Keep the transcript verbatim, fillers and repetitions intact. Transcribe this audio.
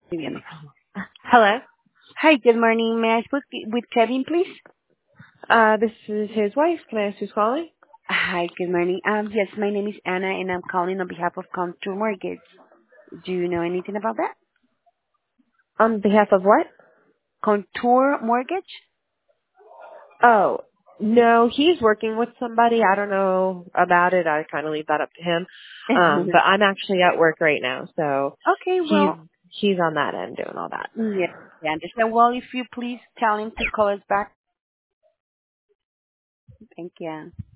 Viviana. Hello. Hi, good morning. May I speak with Kevin, please? Uh, this is his wife. Can I ask who's calling? Hi, good morning. Um, yes, my name is Anna, and I'm calling on behalf of Contour Mortgage. Do you know anything about that? On behalf of what? Contour Mortgage? Oh, no, he's working with somebody. I don't know about it. I kind of leave that up to him. Um, but I'm actually at work right now, so Okay, he's well, he's on that end doing all that. yes, I understand. Well, if you please tell him to call us back. Thank you.